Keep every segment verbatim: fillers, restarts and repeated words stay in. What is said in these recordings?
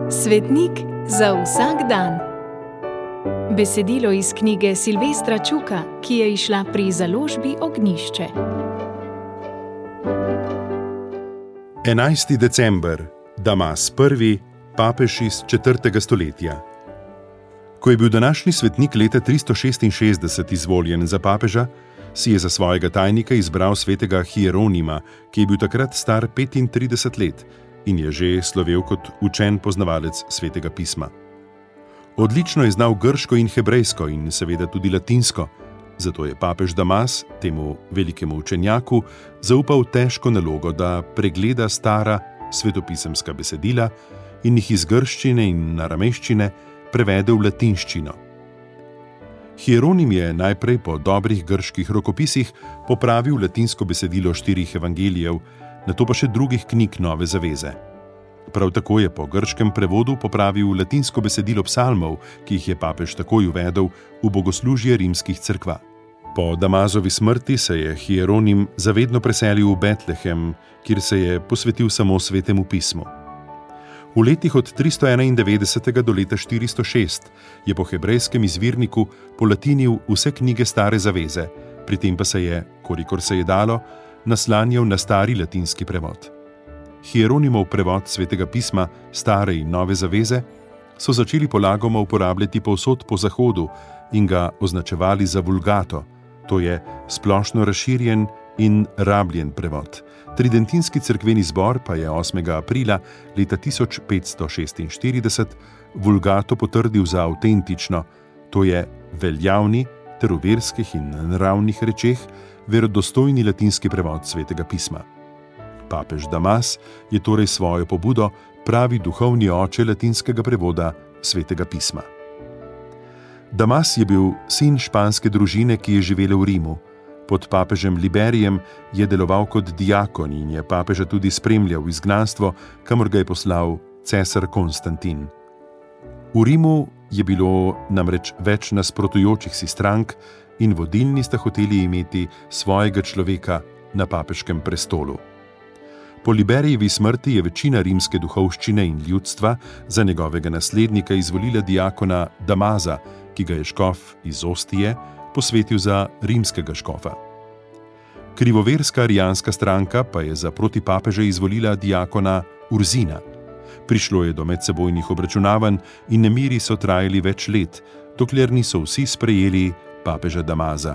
Svetnik za vsak dan. Besedilo iz knjige Silvestra Čuka, ki je izšla pri založbi Ognjišče. enajsti december, Damas prvi, papež iz četrtega stoletja. Ko je bil današnji svetnik leta tristo šestinšestdeset izvoljen za papeža, si je za svojega tajnika izbral svetega Hieronima, ki je bil takrat star petintrideset let in je že slovel kot učen poznavalec svetega pisma. Odlično je znal grško in hebrejsko in seveda tudi latinsko, zato je papež Damas, temu velikemu učenjaku, zaupal težko nalogo, da pregleda stara svetopisemska besedila in jih iz grščine in aramejščine prevede v latinščino. Hieronim je najprej po dobrih grških rokopisih popravil latinsko besedilo štirih evangelijev, nato pa še drugih knjig Nove zaveze. Prav tako je po grškem prevodu popravil latinsko besedilo psalmov, ki jih je papež takoj uvedel v bogoslužje rimskih cerkva. Po Damazovi smrti se je Hieronim zavedno preselil v Betlehem, kjer se je posvetil samo svetemu pismu. V letih od tristo enaindevetdesetega do leta štiristo šest je po hebrejskem izvirniku polatinil vse knjige Stare zaveze, pri tem pa se je, kolikor se je dalo, naslanjal na stari latinski prevod. Hieronimov prevod svetega pisma Stare in Nove zaveze so začeli polagoma uporabljati povsod po zahodu in ga označevali za vulgato, to je splošno razširjen in rabljen prevod. Tridentinski cerkveni zbor pa je osmega aprila leta tisoč petsto šestinštirideset vulgato potrdil za avtentično, to je veljavni ter v verskih in naravnih rečeh verodostojni latinski prevod svetega pisma. Papež Damas je torej svojo pobudo pravi duhovni oče latinskega prevoda svetega pisma. Damas je bil sin španske družine, ki je živela v Rimu. Pod papežem Liberijem je deloval kot diakon in je papeža tudi spremljal v izgnanstvo, kamor ga je poslal cesar Konstantin. V Rimu je bilo namreč več nasprotujočih si strank in vodilni sta hoteli imeti svojega človeka na papeškem prestolu. Po Liberijevi smrti je večina rimske duhovščine in ljudstva za njegovega naslednika izvolila diakona Damaza, ki ga je škof iz Ostije posvetil za rimskega škofa. Krivoverska arijanska stranka pa je za proti papeže izvolila diakona Urzina. Prišlo je do medsebojnih obračunavanj in nemiri so trajali več let, dokler niso vsi sprejeli papeža Damaza.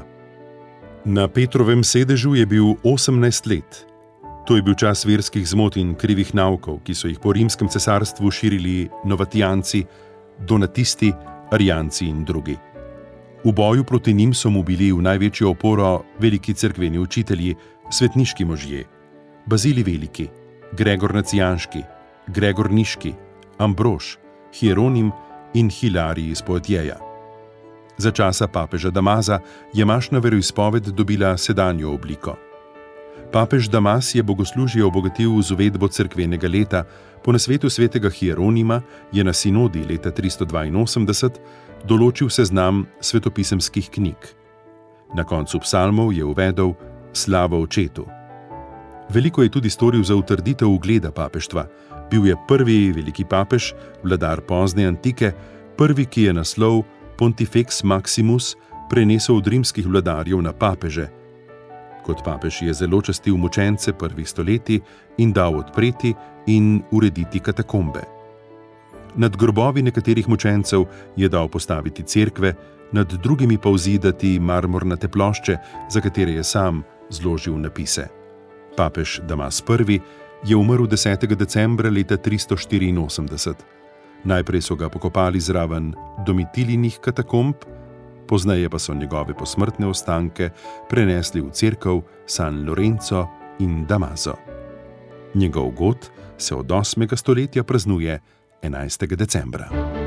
Na Petrovem sedežu je bil osemnajst let. To je bil čas verskih zmot in krivih naukov, ki so jih po rimskem cesarstvu širili novatijanci, donatisti, arijanci in drugi. V boju proti njim so mu bili v največjo oporo veliki cerkveni učitelji, svetniški možje, Bazilij Veliki, Gregor Nacijanški, Gregor Niški, Ambrož, Hieronim in Hilarij iz Poetjeja. Za časa papeža Damaza je mašna veroizpoved dobila sedanjo obliko. Papež Damas je bogoslužje obogatil z uvedbo cerkvenega leta, po nasvetu svetega Hieronima je na sinodi leta tristo dvainosemdeset določil seznam svetopisemskih knjig. Na koncu psalmov je uvedel slavo očetu. Veliko je tudi storil za utrditev ugleda papeštva. Bil je prvi veliki papež, vladar pozne antike, prvi, ki je naslov Pontifex Maximus prenesel od rimskih vladarjev na papeže. Kot papež je zelo častil mučence prvih stoletij in dal odpreti in urediti katakombe. Nad grobovi nekaterih mučencev je dal postaviti cerkve, nad drugimi pa vzidati marmornate plošče, za katere je sam zložil napise. Papež Damas prvi je umrl desetega decembra leta tristo štiriinosemdeset. Najprej so ga pokopali zraven Domitilinih katakomb, pozneje pa so njegove posmrtne ostanke prenesli v cerkev San Lorenzo in Damaso. Njegov god se od osmega stoletja praznuje enajstega decembra.